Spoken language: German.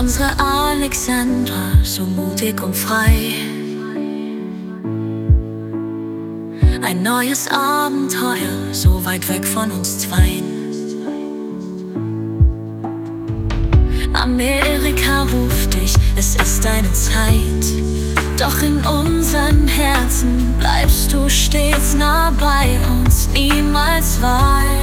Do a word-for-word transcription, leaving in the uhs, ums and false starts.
Unsere Alexandra, so mutig und frei. Ein neues Abenteuer, so weit weg von uns zweien. Amerika ruft dich, es ist deine Zeit. Doch in unseren Herzen bleibst du stets nah bei uns, niemals weit.